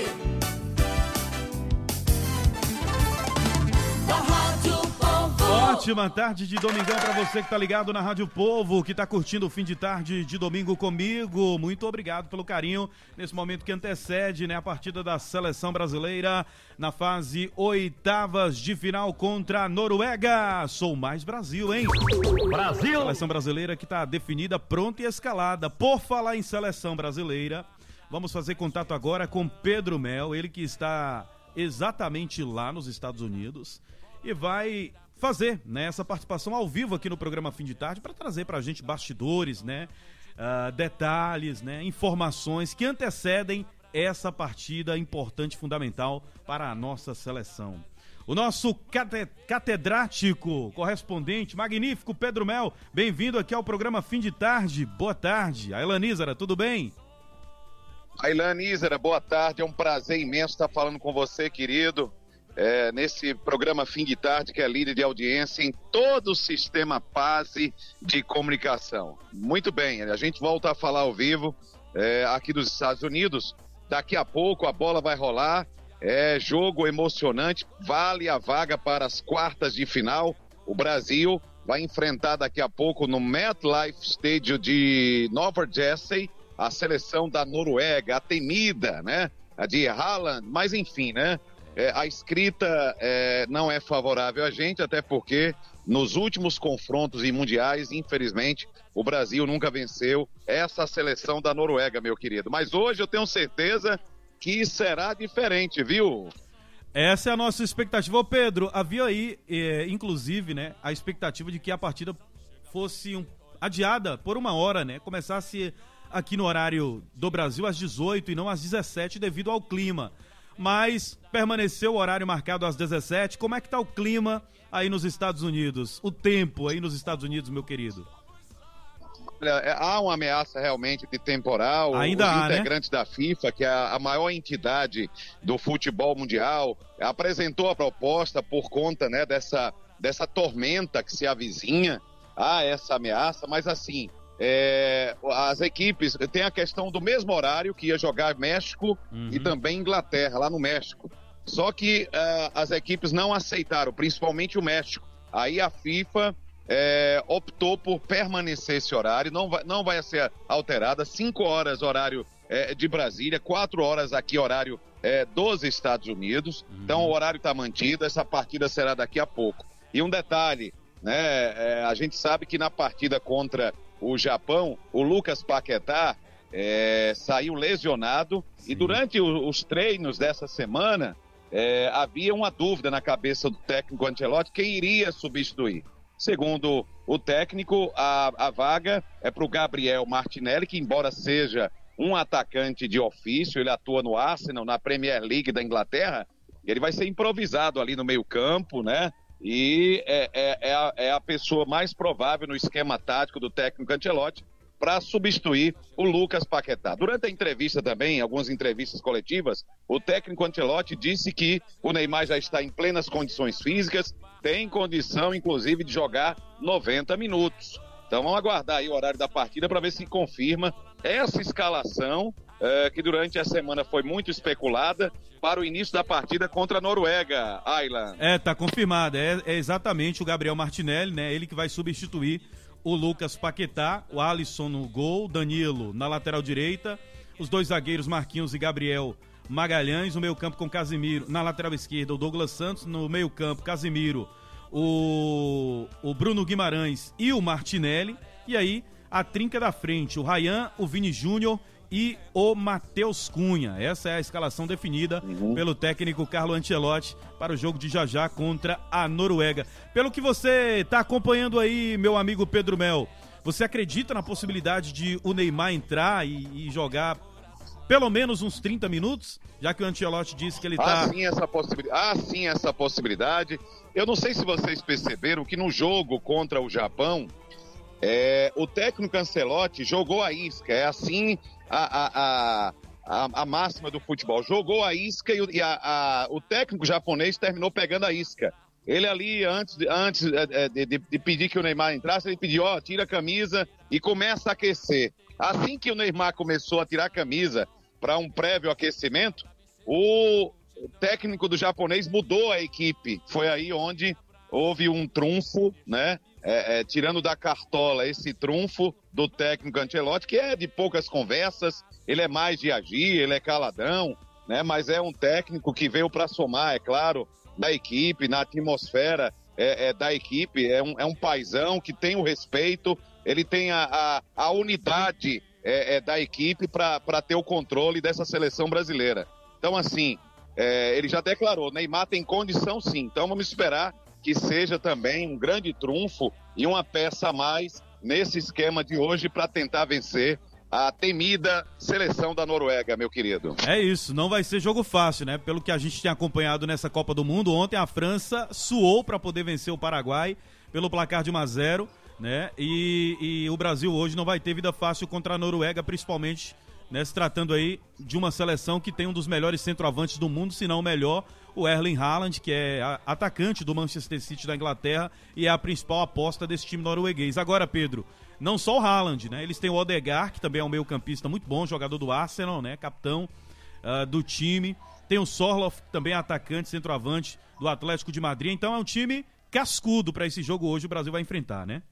Da Rádio Povo. Ótima tarde de domingão pra você que tá ligado na Rádio Povo, que tá curtindo o fim de tarde de domingo comigo. Muito obrigado pelo carinho nesse momento que antecede, né, a partida da seleção brasileira na fase oitavas de final contra a Noruega. Sou mais Brasil, hein? Brasil! Seleção brasileira que tá definida, pronta e escalada. Por falar em seleção brasileira, vamos fazer contato agora com Pedro Mel, ele que está exatamente lá nos Estados Unidos e vai fazer, né, essa participação ao vivo aqui no programa Fim de Tarde para trazer pra gente bastidores, né, detalhes, né, informações que antecedem essa partida importante e fundamental para a nossa seleção. O nosso catedrático, correspondente, magnífico Pedro Mel, bem-vindo aqui ao programa Fim de Tarde. Boa tarde. A Elanísara, tudo bem? Ailane Ísera, boa tarde, é um prazer imenso estar falando com você, querido, nesse programa Fim de Tarde, que é líder de audiência em todo o sistema PASE de comunicação. Muito bem, a gente volta a falar ao vivo aqui dos Estados Unidos. Daqui a pouco a bola vai rolar, jogo emocionante, vale a vaga para as quartas de final. O Brasil vai enfrentar daqui a pouco no MetLife Stadium de Nova Jersey a seleção da Noruega, a temida, né? A de Haaland, mas enfim, né? A escrita não é favorável a gente, até porque nos últimos confrontos em mundiais, infelizmente, o Brasil nunca venceu essa seleção da Noruega, meu querido. Mas hoje eu tenho certeza que será diferente, viu? Essa é a nossa expectativa. Ô Pedro, havia aí, inclusive, né, a expectativa de que a partida fosse adiada por 1 hora, né? Começasse aqui no horário do Brasil às 18 e não às 17 devido ao clima. Mas permaneceu o horário marcado às 17. Como é que tá o clima aí nos Estados Unidos? O tempo aí nos Estados Unidos, meu querido? Olha, há uma ameaça realmente de temporal. Ainda Os há, integrantes da FIFA, que é a maior entidade do futebol mundial, apresentou a proposta por conta, né, dessa tormenta que se avizinha. Há essa ameaça, mas assim, as equipes, tem a questão do mesmo horário que ia jogar México e também Inglaterra, lá no México. Só que as equipes não aceitaram, principalmente o México. Aí a FIFA optou por permanecer esse horário, não vai ser alterada. 5 horas horário de Brasília, 4 horas aqui horário dos Estados Unidos. Então o horário está mantido, essa partida será daqui a pouco. E um detalhe, né, a gente sabe que na partida contra o Japão, o Lucas Paquetá saiu lesionado. Sim. E durante os treinos dessa semana havia uma dúvida na cabeça do técnico Ancelotti quem iria substituir. Segundo o técnico, a vaga é para o Gabriel Martinelli, que embora seja um atacante de ofício, ele atua no Arsenal, na Premier League da Inglaterra, ele vai ser improvisado ali no meio-campo, né? E é a pessoa mais provável no esquema tático do técnico Ancelotti para substituir o Lucas Paquetá. Durante a entrevista também, algumas entrevistas coletivas, o técnico Ancelotti disse que o Neymar já está em plenas condições físicas, tem condição, inclusive, de jogar 90 minutos. Então vamos aguardar aí o horário da partida para ver se confirma essa escalação que durante a semana foi muito especulada para o início da partida contra a Noruega, Aylan. Tá confirmado, é exatamente o Gabriel Martinelli, né? Ele que vai substituir o Lucas Paquetá, o Alisson no gol, Danilo na lateral direita, os dois zagueiros Marquinhos e Gabriel Magalhães, no meio campo com Casimiro, na lateral esquerda o Douglas Santos, no meio campo Casimiro, o Bruno Guimarães e o Martinelli, e aí a trinca da frente, o Ryan, o Vini Júnior e o Matheus Cunha. Essa é a escalação definida pelo técnico Carlo Ancelotti para o jogo de já contra a Noruega. Pelo que você está acompanhando aí, meu amigo Pedro Mel, você acredita na possibilidade de o Neymar entrar e jogar pelo menos uns 30 minutos? Já que o Ancelotti disse que ele está... Há sim essa possibilidade. Eu não sei se vocês perceberam que no jogo contra o Japão, o técnico Ancelotti jogou a isca. É assim a máxima do futebol. Jogou a isca e o técnico japonês terminou pegando a isca. Ele ali, antes de pedir que o Neymar entrasse, ele pediu, tira a camisa e começa a aquecer. Assim que o Neymar começou a tirar a camisa para um prévio aquecimento, o técnico do japonês mudou a equipe. Foi aí onde houve um trunfo, né? Tirando da cartola esse trunfo do técnico Ancelotti, que é de poucas conversas, ele é mais de agir, ele é caladão, né? Mas é um técnico que veio para somar, é claro, da equipe, na atmosfera da equipe, é um paizão que tem o respeito, ele tem a unidade da equipe para ter o controle dessa seleção brasileira. Então, assim, ele já declarou, Neymar tem condição sim, então vamos esperar que seja também um grande trunfo e uma peça a mais nesse esquema de hoje para tentar vencer a temida seleção da Noruega, meu querido. É isso, não vai ser jogo fácil, né? Pelo que a gente tem acompanhado nessa Copa do Mundo, ontem a França suou para poder vencer o Paraguai pelo placar de 1-0, né? E o Brasil hoje não vai ter vida fácil contra a Noruega, principalmente, né, se tratando aí de uma seleção que tem um dos melhores centroavantes do mundo, se não o melhor, o Erling Haaland, que é atacante do Manchester City da Inglaterra e é a principal aposta desse time norueguês. Agora, Pedro, não só o Haaland, né? Eles têm o Odegaard, que também é um meio-campista muito bom, jogador do Arsenal, né? Capitão do time. Tem o Sorloth, que também é atacante, centroavante do Atlético de Madrid. Então é um time cascudo para esse jogo hoje o Brasil vai enfrentar, né?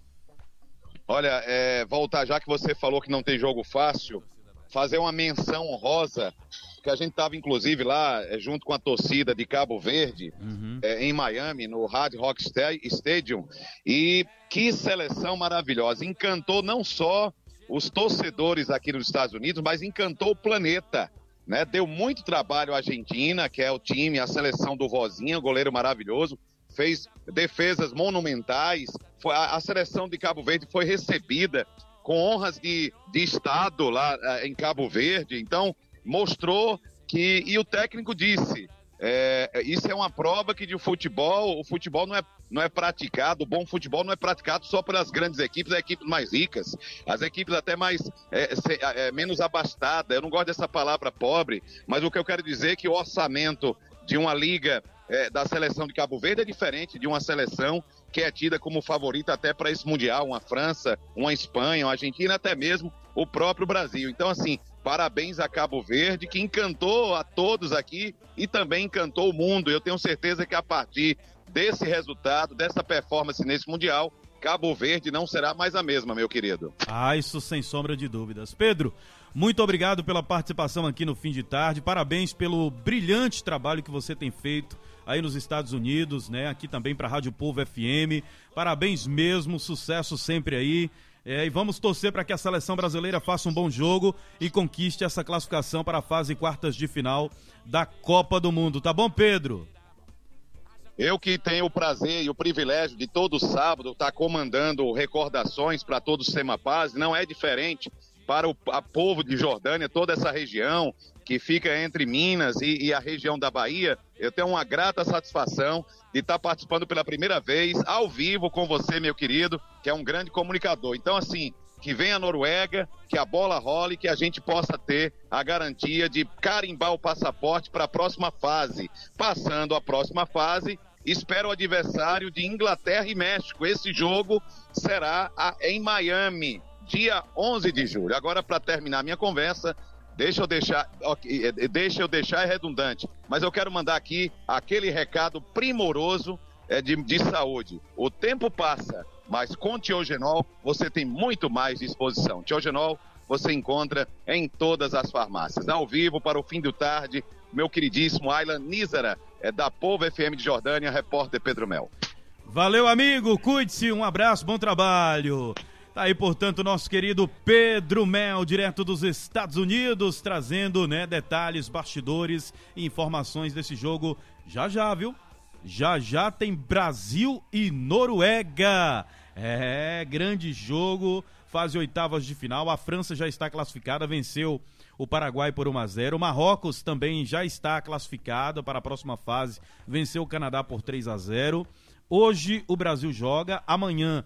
Olha, voltar, já que você falou que não tem jogo fácil, fazer uma menção honrosa, que a gente estava inclusive lá junto com a torcida de Cabo Verde, em Miami, no Hard Rock Stadium, e que seleção maravilhosa, encantou não só os torcedores aqui nos Estados Unidos, mas encantou o planeta, né? Deu muito trabalho à Argentina, que é o time, a seleção do Vozinha, goleiro maravilhoso, fez defesas monumentais. A seleção de Cabo Verde foi recebida com honras de Estado lá em Cabo Verde. Então, mostrou que... E o técnico disse... isso é uma prova que o futebol não é praticado, o bom futebol não é praticado só pelas grandes equipes, as equipes mais ricas, as equipes até mais menos abastadas. Eu não gosto dessa palavra pobre, mas o que eu quero dizer é que o orçamento de uma liga da seleção de Cabo Verde é diferente de uma seleção que é tida como favorita até para esse Mundial, uma França, uma Espanha, uma Argentina, até mesmo o próprio Brasil. Então, assim, parabéns a Cabo Verde, que encantou a todos aqui e também encantou o mundo. Eu tenho certeza que a partir desse resultado, dessa performance nesse Mundial, Cabo Verde não será mais a mesma, meu querido. Isso sem sombra de dúvidas. Pedro, muito obrigado pela participação aqui no Fim de Tarde. Parabéns pelo brilhante trabalho que você tem feito aí nos Estados Unidos, né? Aqui também para a Rádio Povo FM. Parabéns mesmo, sucesso sempre aí. E vamos torcer para que a seleção brasileira faça um bom jogo e conquiste essa classificação para a fase quartas de final da Copa do Mundo. Tá bom, Pedro? Eu que tenho o prazer e o privilégio de todo sábado estar comandando recordações para todo o Semapaz, não é diferente para o povo de Jordânia, toda essa região que fica entre Minas e a região da Bahia. Eu tenho uma grata satisfação de estar participando pela primeira vez, ao vivo com você, meu querido, que é um grande comunicador. Então, assim, que venha a Noruega, que a bola role, que a gente possa ter a garantia de carimbar o passaporte para a próxima fase. Passando a próxima fase, espero o adversário de Inglaterra e México. Esse jogo será em Miami, dia 11 de julho. Agora, para terminar minha conversa, deixa eu deixar redundante, mas eu quero mandar aqui aquele recado primoroso de saúde. O tempo passa, mas com Tiogenol você tem muito mais disposição. Tiogenol você encontra em todas as farmácias. Ao vivo para o Fim de Tarde, meu queridíssimo Aylan Nízara, da Povo FM de Jordânia, repórter Pedro Mel. Valeu, amigo, cuide-se, um abraço, bom trabalho. Tá aí, portanto, nosso querido Pedro Mel, direto dos Estados Unidos, trazendo, né, detalhes, bastidores e informações desse jogo. Já, viu? Já tem Brasil e Noruega. Grande jogo, fase oitavas de final. A França já está classificada, venceu o Paraguai por 1-0. O Marrocos também já está classificado para a próxima fase, venceu o Canadá por 3-0. Hoje o Brasil joga, amanhã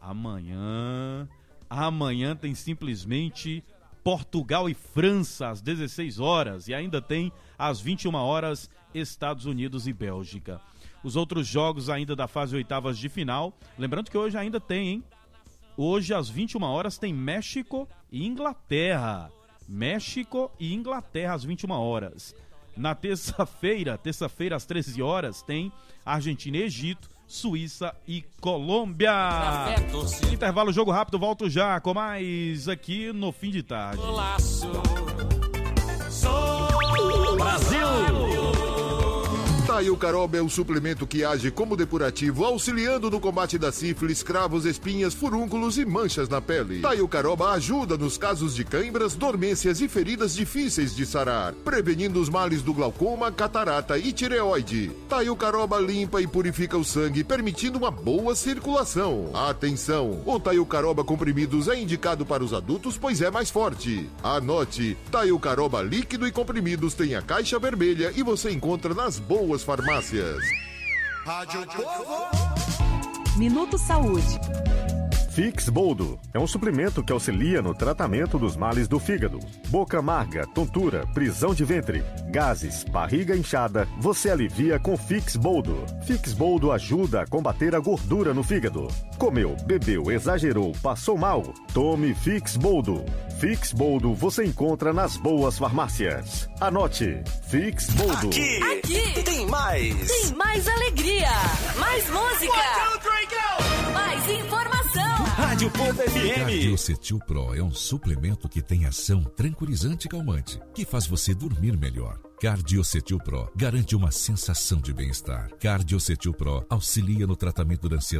tem simplesmente Portugal e França às 16 horas e ainda tem às 21 horas Estados Unidos e Bélgica. Os outros jogos ainda da fase oitavas de final, lembrando que hoje ainda tem, hein? Hoje às 21 horas tem México e Inglaterra. México e Inglaterra às 21 horas. Na terça-feira às 13 horas tem Argentina e Egito, Suíça e Colômbia. Intervalo, jogo rápido, volto já com mais aqui no Fim de Tarde. Brasil! Taio Caroba é o suplemento que age como depurativo, auxiliando no combate da sífilis, cravos, espinhas, furúnculos e manchas na pele. Taio Caroba ajuda nos casos de cãibras, dormências e feridas difíceis de sarar, prevenindo os males do glaucoma, catarata e tireoide. Taio Caroba limpa e purifica o sangue, permitindo uma boa circulação. Atenção! O Taio Caroba comprimidos é indicado para os adultos, pois é mais forte. Anote: Taio Caroba líquido e comprimidos tem a caixa vermelha e você encontra nas boas farmácias. Rádio Povo. Minuto Saúde. Fix Boldo é um suplemento que auxilia no tratamento dos males do fígado. Boca amarga, tontura, prisão de ventre, gases, barriga inchada, você alivia com Fix Boldo. Fix Boldo ajuda a combater a gordura no fígado. Comeu, bebeu, exagerou, passou mal? Tome Fix Boldo. Fix Boldo você encontra nas boas farmácias. Anote: Fix Boldo. Aqui tem mais. Tem mais alegria, mais música, 1, 2, 3, go! Mais informação. Rádio Povo FM. Cardiocetil Pro é um suplemento que tem ação tranquilizante e calmante, que faz você dormir melhor. Cardiocetil Pro garante uma sensação de bem-estar. Cardiocetil Pro auxilia no tratamento da ansiedade